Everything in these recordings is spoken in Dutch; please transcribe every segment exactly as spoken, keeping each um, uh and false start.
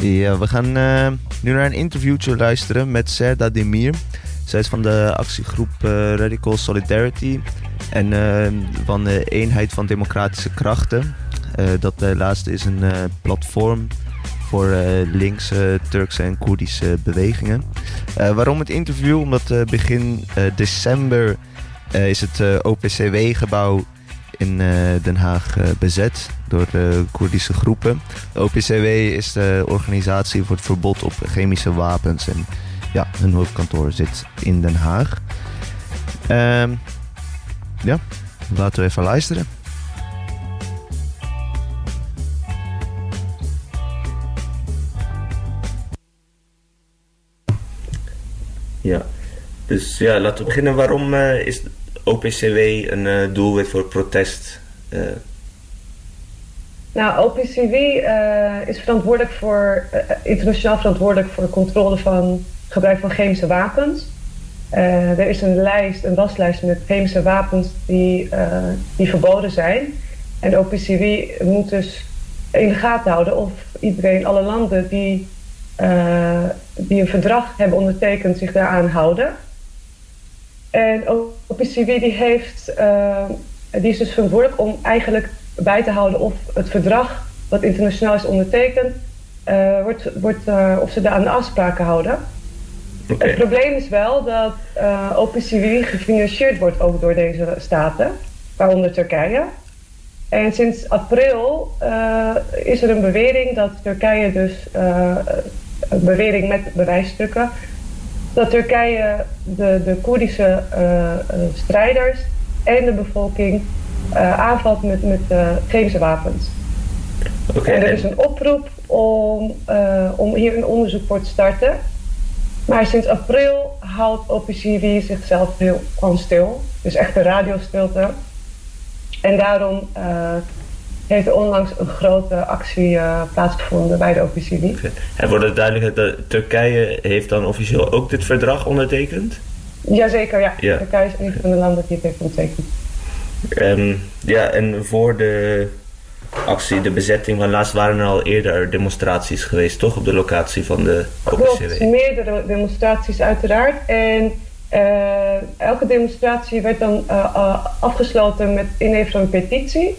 Ja, we gaan uh, nu naar een interviewtje luisteren met Serda Demir. Zij is van de actiegroep uh, Radical Solidarity en uh, van de Eenheid van Democratische Krachten. Uh, dat uh, laatste is een uh, platform voor uh, linkse, Turkse en Koerdische bewegingen. Uh, waarom het interview? Omdat uh, begin uh, december uh, is het uh, O P C W-gebouw in uh, Den Haag uh, bezet door de Koerdische groepen. De O P C W is de organisatie voor het verbod op chemische wapens en ja, hun hoofdkantoor zit in Den Haag. Uh, ja, laten we even luisteren. Ja, dus ja, laten we beginnen. Waarom uh, is O P C W een uh, doelwit voor protest? Uh... Nou, O P C W uh, is verantwoordelijk voor, uh, internationaal verantwoordelijk voor controle van gebruik van chemische wapens. Uh, er is een lijst, een waslijst met chemische wapens die, uh, die verboden zijn. En O P C W moet dus in de gaten houden of iedereen, alle landen die, uh, die een verdrag hebben ondertekend, zich daaraan houden. En O P C W die heeft, uh, die is dus verantwoordelijk om eigenlijk bij te houden of het verdrag wat internationaal is ondertekend, uh, wordt, wordt, uh, of ze daar aan de afspraken houden. Okay. Het probleem is wel dat uh, O P C W gefinancierd wordt ook door deze staten, waaronder Turkije. En sinds april uh, is er een bewering dat Turkije dus, uh, een bewering met bewijsstukken, dat Turkije de, de Koerdische uh, uh, strijders en de bevolking uh, aanvalt met, met uh, chemische wapens. Okay. En er is een oproep om, uh, om hier een onderzoek voor te starten. Maar sinds april houdt O P C W zichzelf heel gewoon stil. Dus echt een radiostilte. En daarom uh, heeft er onlangs een grote actie uh, plaatsgevonden bij de O P C W. Okay. En wordt het duidelijk dat Turkije heeft dan officieel ook dit verdrag ondertekend? Jazeker, ja. ja. Turkije is een van de landen die het heeft ondertekend. Um, ja, en voor de actie, de bezetting van laatst waren er al eerder demonstraties geweest, toch? Op de locatie van de O P C W. Klopt, meerdere demonstraties uiteraard. En uh, elke demonstratie werd dan uh, uh, afgesloten met inleveren van een petitie.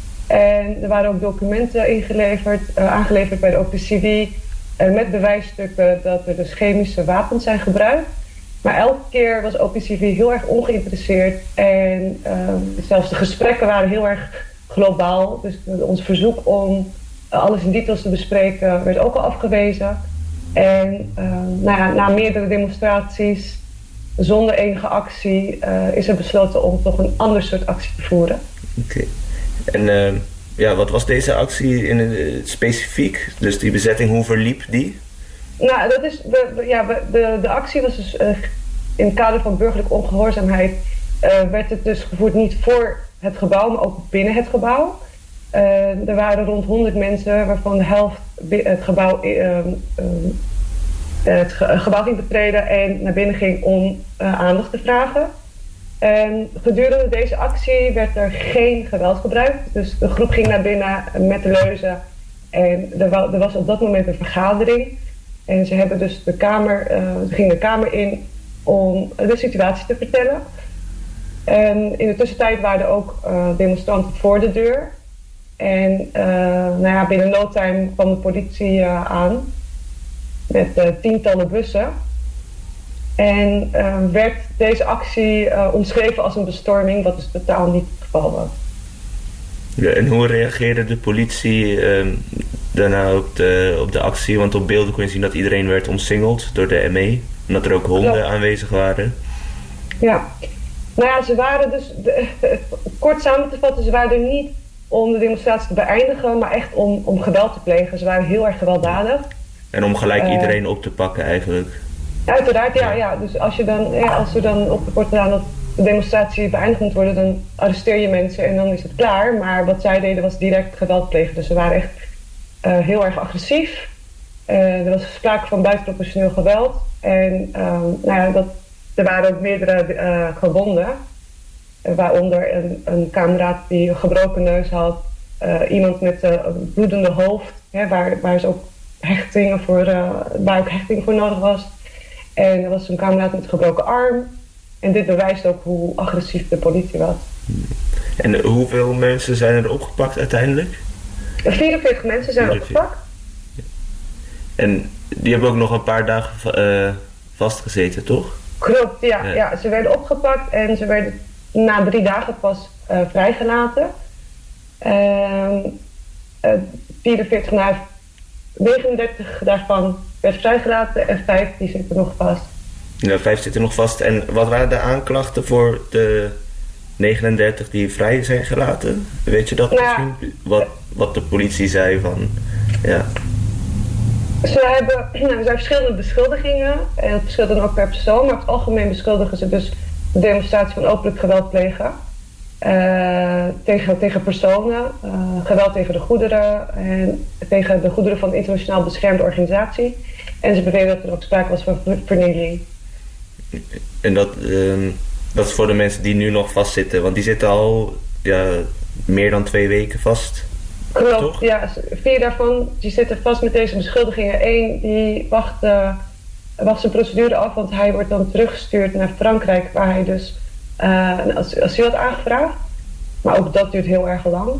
En er waren ook documenten ingeleverd, uh, aangeleverd bij de O P C W uh, met bewijsstukken dat er dus chemische wapens zijn gebruikt. Maar elke keer was O P C W heel erg ongeïnteresseerd en uh, zelfs de gesprekken waren heel erg globaal. Dus ons verzoek om uh, alles in details te bespreken werd ook al afgewezen. En uh, nou ja, na meerdere demonstraties, zonder enige actie, uh, is er besloten om toch een ander soort actie te voeren. Oké. Okay. En uh, ja, wat was deze actie in uh, specifiek? Dus die bezetting, hoe verliep die? Nou, dat is de, ja, de, de actie was dus uh, in het kader van burgerlijke ongehoorzaamheid uh, werd het dus gevoerd niet voor het gebouw, maar ook binnen het gebouw. Uh, er waren rond honderd mensen, waarvan de helft het gebouw, uh, uh, het gebouw ging betreden en naar binnen ging om uh, aandacht te vragen. En gedurende deze actie werd er geen geweld gebruikt. Dus de groep ging naar binnen met de leuzen en er, wa- er was op dat moment een vergadering. En ze hebben dus de kamer, uh, ze gingen de kamer in om de situatie te vertellen. En in de tussentijd waren er ook uh, demonstranten voor de deur. En uh, nou ja, binnen no time kwam de politie uh, aan met uh, tientallen bussen. En uh, werd deze actie uh, omschreven als een bestorming, wat dus totaal niet het geval was. Ja, en hoe reageerde de politie uh, daarna op de, op de actie? Want op beelden kon je zien dat iedereen werd omsingeld door de M E. En dat er ook honden Klopt. aanwezig waren. Ja, nou ja, ze waren dus, de, kort samen te vatten, ze waren er niet om de demonstratie te beëindigen, maar echt om, om geweld te plegen. Ze waren heel erg gewelddadig. En om gelijk uh, iedereen op te pakken eigenlijk. Uiteraard, ja. ja. Dus als, je dan, ja, als er dan op wordt gedaan dat de demonstratie beëindigd moet worden, dan arresteer je mensen en dan is het klaar. Maar wat zij deden was direct geweld plegen. Dus ze waren echt uh, heel erg agressief. Uh, er was sprake van buitenproportioneel geweld. En uh, nou ja, dat, er waren ook meerdere uh, gewonden. Uh, waaronder een, een kameraad die een gebroken neus had. Uh, iemand met uh, een bloedende hoofd. Hè, waar, waar ze ook hechtingen voor, uh, waar ook hechting voor nodig was. En er was een kameraad met een gebroken arm. En dit bewijst ook hoe agressief de politie was. En hoeveel mensen zijn er opgepakt uiteindelijk? vierenveertig mensen zijn vierenveertig opgepakt. En die hebben ook nog een paar dagen uh, vastgezeten, toch? Klopt, ja, ja. ja. Ze werden opgepakt en ze werden na drie dagen pas uh, vrijgelaten. Uh, uh, vierenveertig, nou, negenendertig daarvan werden vrijgelaten en vijf die zitten nog vast. Ja, vijf zitten nog vast. En wat waren de aanklachten voor de negenendertig die vrij zijn gelaten? Weet je dat nou, misschien? Wat, wat de politie zei van... Ja. Ze hebben, nou, er zijn verschillende beschuldigingen en dat verschilt dan ook per persoon, maar op het algemeen beschuldigen ze dus de demonstratie van openlijk geweld plegen uh, tegen, tegen personen, uh, geweld tegen de goederen en tegen de goederen van de internationaal beschermde organisatie. En ze beweren dat er ook sprake was van vernieling. En dat, uh, dat is voor de mensen die nu nog vastzitten, want die zitten al ja, meer dan twee weken vast. Klopt, toch? Ja. Vier daarvan die zitten vast met deze beschuldigingen. Eén die wacht, uh, wacht zijn procedure af, want hij wordt dan teruggestuurd naar Frankrijk, waar hij dus uh, een as- asiel had aangevraagd. Maar ook dat duurt heel erg lang.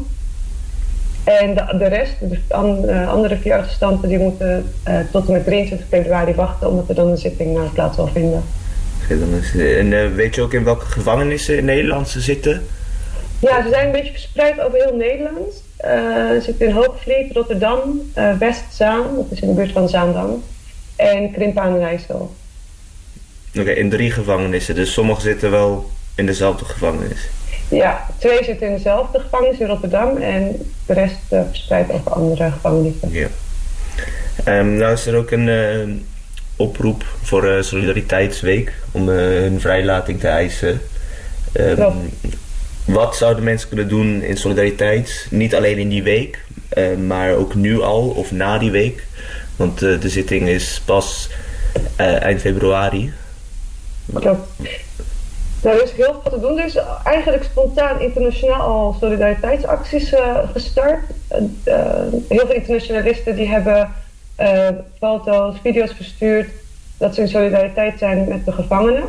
En de, de rest, de an, uh, andere vier arrestanten, die moeten uh, tot en met drieëntwintig februari wachten, omdat er dan een zitting uh, plaats zal vinden. En uh, weet je ook in welke gevangenissen in Nederland ze zitten? Ja, ze zijn een beetje verspreid over heel Nederland. Uh, ze zitten in Hoogvliet, Rotterdam, uh, Westzaan, dat is in de buurt van Zaandam, en Krimpen aan de IJssel. Oké, okay, in drie gevangenissen, dus sommigen zitten wel in dezelfde gevangenis. Ja, twee zitten in dezelfde gevangenis in Rotterdam en de rest uh, verspreid over andere gevangenissen. Ja. Um, nou is er ook een uh, oproep voor uh, Solidariteitsweek om uh, hun vrijlating te eisen. Um, wat zouden mensen kunnen doen in solidariteit? Niet alleen in die week, uh, maar ook nu al of na die week. Want uh, de zitting is pas uh, eind februari. Klopt. Nou, er is heel veel te doen. Er is eigenlijk spontaan internationaal al solidariteitsacties uh, gestart. Uh, uh, heel veel internationalisten die hebben uh, foto's, video's verstuurd dat ze in solidariteit zijn met de gevangenen.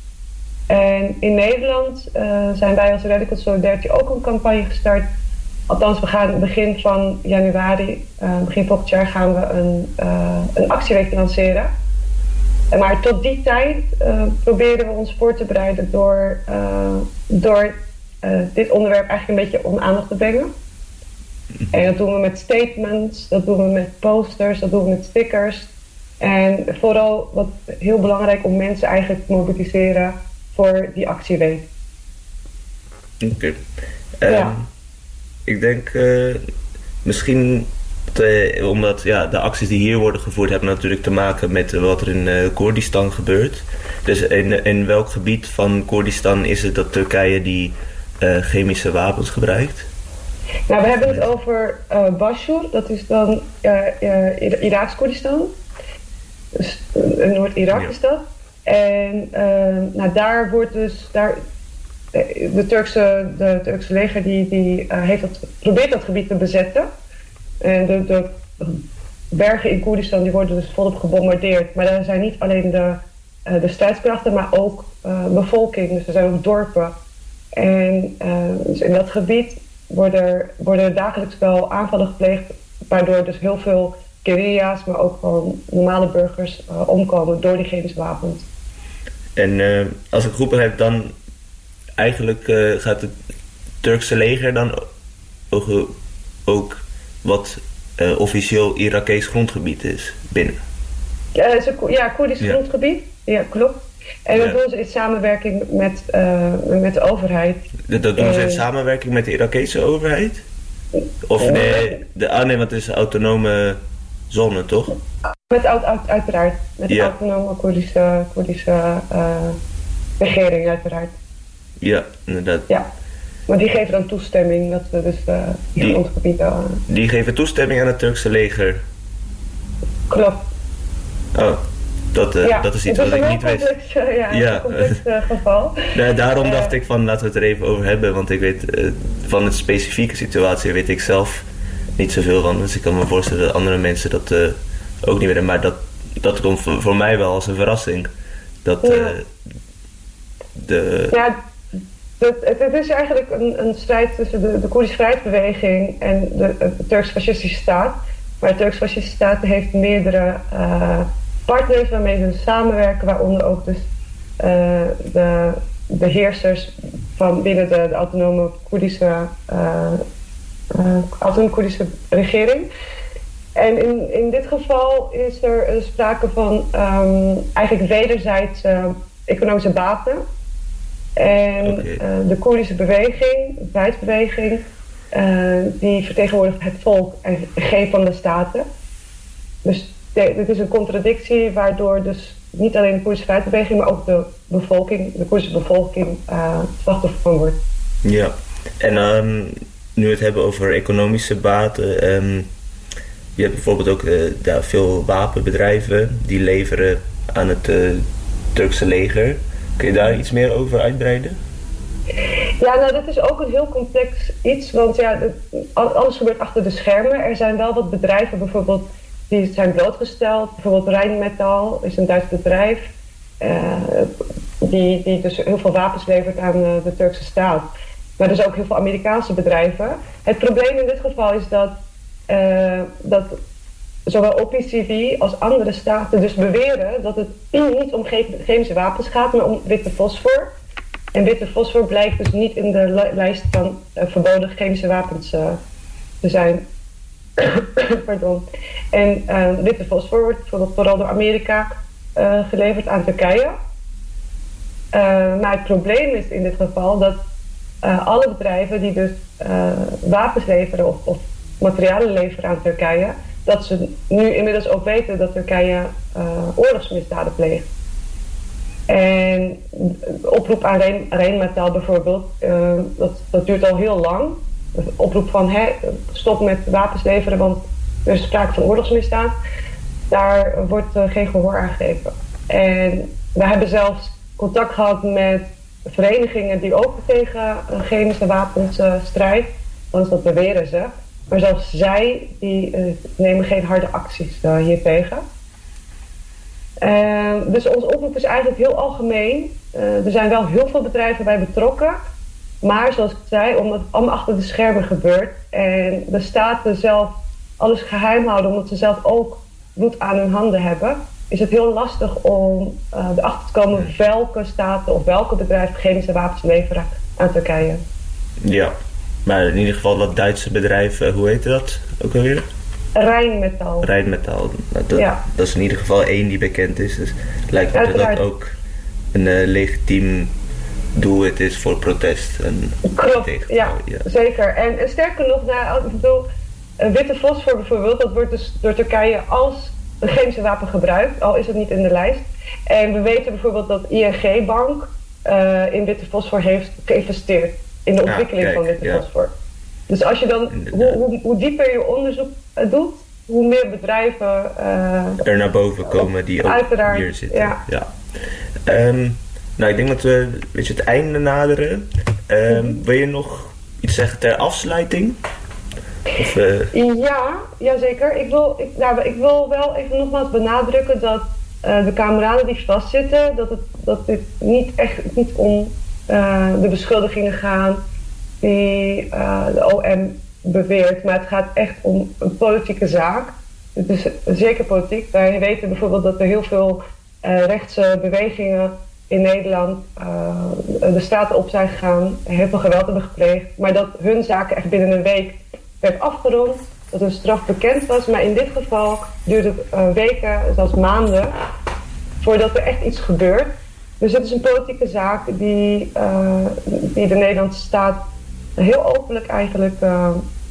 En in Nederland uh, zijn wij als Radical Solidarity ook een campagne gestart. Althans, we gaan begin van januari, uh, begin volgend jaar gaan we een, uh, een actieweek lanceren. Maar tot die tijd uh, proberen we ons voor te bereiden door, uh, door uh, dit onderwerp eigenlijk een beetje onder aandacht te brengen. En dat doen we met statements, dat doen we met posters, dat doen we met stickers. En vooral wat heel belangrijk om mensen eigenlijk te mobiliseren voor die actieweek. Oké. Okay. Um, ja. Ik denk uh, misschien... Te, omdat ja, de acties die hier worden gevoerd hebben natuurlijk te maken met wat er in uh, Koerdistan gebeurt. Dus in, in welk gebied van Koerdistan is het dat Turkije die uh, chemische wapens gebruikt? Nou, we hebben het over uh, Bashur, dat is dan uh, uh, Iraaks Koerdistan. Dus uh, Noord-Irak ja. is dat. En uh, nou, daar wordt dus daar, de Turkse, de Turkse leger die, die uh, heeft dat, probeert dat gebied te bezetten. En de, de bergen in Koerdistan die worden dus volop gebombardeerd. Maar daar zijn niet alleen de, uh, de strijdkrachten, maar ook uh, bevolking. Dus er zijn ook dorpen. En uh, dus in dat gebied worden, worden dagelijks wel aanvallen gepleegd, waardoor dus heel veel guerrilla's, maar ook gewoon normale burgers uh, omkomen door die chemische wapens. En uh, als ik geroepen heb, dan eigenlijk uh, gaat het Turkse leger dan ook, ook wat uh, officieel Irakees grondgebied is binnen? Ja, is een, ja Koerdisch ja. grondgebied. Ja, klopt. En dat ja. doen ze in samenwerking met, uh, met de overheid. Dat, dat doen uh, ze in samenwerking met de Irakese overheid? Of uh, nee, de, ah nee, want het is een autonome zone, toch? Met uit, uit, uiteraard. Met de ja. autonome Koerdische, Koerdische uh, regering, uiteraard. Ja, inderdaad. Ja. Maar die geven dan toestemming dat we dus uh, die, die grondgebieden... Uh, die geven toestemming aan het Turkse leger? Klopt. Oh, dat, uh, ja, dat is iets wat ik niet complex, wist. Uh, ja, ja. een complex uh, geval. Nee, daarom uh, dacht ik van laten we het er even over hebben. Want ik weet uh, van de specifieke situatie weet ik zelf niet zoveel van. Dus ik kan me voorstellen dat andere mensen dat uh, ook niet meer. Maar dat, dat komt voor, voor mij wel als een verrassing. Dat ja. uh, de... Ja, het, het is eigenlijk een, een strijd tussen de, de Koerdische vrijheidsbeweging en de, de Turks-fascistische staat. Maar de Turks-fascistische staat heeft meerdere uh, partners waarmee ze samenwerken, waaronder ook dus uh, de beheersers van binnen de, de autonome Koerdische, uh, uh, autonome Koerdische regering. En in, in dit geval is er uh, sprake van um, eigenlijk wederzijds uh, economische baten. En okay. uh, de Koerdische beweging, de vrijheidsbeweging, uh, die vertegenwoordigt het volk en geen van de staten. Dus dit is een contradictie waardoor dus niet alleen de Koerdische vrijheidsbeweging, maar ook de bevolking, de Koerdische bevolking, uh, slachtoffer van wordt. Ja, en um, nu we het hebben over economische baten. Um, je hebt bijvoorbeeld ook uh, ja, veel wapenbedrijven die leveren aan het uh, Turkse leger. Kun je daar iets meer over uitbreiden? Ja, nou dat is ook een heel complex iets, want ja, alles gebeurt achter de schermen. Er zijn wel wat bedrijven bijvoorbeeld die zijn blootgesteld. Bijvoorbeeld Rheinmetall is een Duits bedrijf uh, die, die dus heel veel wapens levert aan uh, de Turkse staat. Maar er zijn ook heel veel Amerikaanse bedrijven. Het probleem in dit geval is dat, uh, dat zowel O P C V als andere staten dus beweren dat het niet om chemische wapens gaat, maar om witte fosfor. En witte fosfor blijkt dus niet in de li- lijst van uh, verboden chemische wapens uh, te zijn. Pardon. En uh, witte fosfor wordt bijvoorbeeld vooral door Amerika uh, geleverd aan Turkije. Uh, maar het probleem is in dit geval dat uh, alle bedrijven die dus uh, wapens leveren of, of materialen leveren aan Turkije, dat ze nu inmiddels ook weten dat Turkije uh, oorlogsmisdaden pleegt. En oproep aan Rheinmetall bijvoorbeeld, uh, dat, dat duurt al heel lang. De oproep van hè, stop met wapens leveren, want er is sprake van oorlogsmisdaad. Daar wordt uh, geen gehoor aan gegeven. En we hebben zelfs contact gehad met verenigingen die ook tegen uh, chemische wapens uh, strijden. Want dat beweren ze. Maar zelfs zij die, uh, nemen geen harde acties uh, hiertegen. Uh, dus onze oproep is eigenlijk heel algemeen. Uh, er zijn wel heel veel bedrijven bij betrokken. Maar zoals ik zei, omdat het allemaal achter de schermen gebeurt en de staten zelf alles geheim houden omdat ze zelf ook bloed aan hun handen hebben, is het heel lastig om uh, erachter te komen welke staten of welke bedrijven chemische wapens leveren aan Turkije. Ja, maar in ieder geval dat Duitse bedrijf, uh, hoe heet dat ook alweer? Rheinmetall. Rheinmetall, nou, dat, ja. dat is in ieder geval één die bekend is, dus het lijkt me Uiteraard. dat ook een uh, legitiem doel het is voor protest. En Klopt, ja, ja, zeker. En, en sterker nog, nou, ik bedoel, witte fosfor bijvoorbeeld, dat wordt dus door Turkije als een chemische wapen gebruikt, al is het niet in de lijst. En we weten bijvoorbeeld dat I N G-bank uh, in witte fosfor heeft geïnvesteerd in de ontwikkeling ja, kijk, van witte ja. fosfor. Dus als je dan, hoe, hoe, hoe dieper je onderzoek uh, doet, hoe meer bedrijven uh, er naar boven komen die ook uiteraard, hier zitten. Ja. Ja. Um, Nou, ik denk dat we een beetje het einde naderen. Uh, mm-hmm. Wil je nog iets zeggen ter afsluiting? Of, uh... Ja, ja, zeker. Ik wil, ik, nou, ik wil wel even nogmaals benadrukken dat uh, de kameraden die vastzitten, dat, het, dat dit niet echt niet om uh, de beschuldigingen gaan die uh, de O M beweert, maar het gaat echt om een politieke zaak. Het is zeker politiek. Wij weten bijvoorbeeld dat er heel veel uh, rechtse bewegingen in Nederland uh, de straten op zijn gegaan, heel veel geweld hebben gepleegd, maar dat hun zaken echt binnen een week werd afgerond, dat hun straf bekend was. Maar in dit geval duurde het uh, weken, zelfs maanden, voordat er echt iets gebeurt. Dus het is een politieke zaak die, uh, die de Nederlandse staat heel openlijk eigenlijk uh,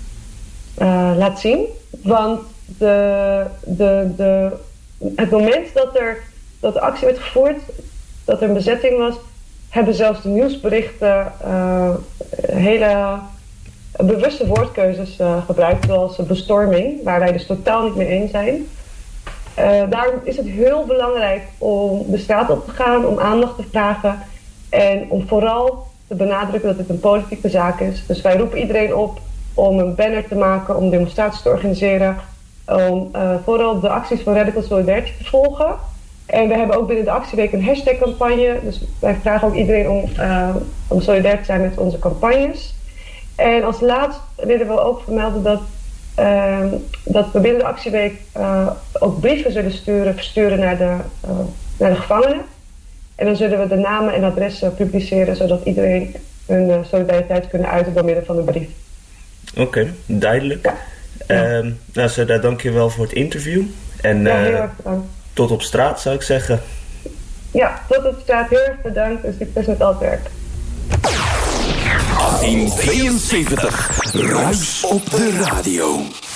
uh, laat zien. Want de, de, de, het moment dat, er, dat de actie werd gevoerd, dat er een bezetting was, hebben zelfs de nieuwsberichten uh, hele bewuste woordkeuzes uh, gebruikt, zoals bestorming, waar wij dus totaal niet mee eens zijn. Uh, daarom is het heel belangrijk om de straat op te gaan, om aandacht te vragen en om vooral te benadrukken dat het een politieke zaak is. Dus wij roepen iedereen op om een banner te maken, om demonstraties te organiseren, om uh, vooral de acties van Radical Solidarity te volgen. En we hebben ook binnen de actieweek een hashtag-campagne. Dus wij vragen ook iedereen om, uh, om solidair te zijn met onze campagnes. En als laatst willen we ook vermelden dat, uh, dat we binnen de actieweek uh, ook brieven zullen sturen, versturen naar de, uh, naar de gevangenen. En dan zullen we de namen en adressen publiceren, zodat iedereen hun uh, solidariteit kunnen uiten door middel van een brief. Oké, okay, duidelijk. Ja. Ja. Uh, nou, Seda, dank je wel voor het interview. En, ja, heel uh, erg bedankt. Tot op straat, zou ik zeggen. Ja, tot op straat. Heel erg bedankt en succes met al het werk. achttien tweeënzeventig, Ruis op de radio.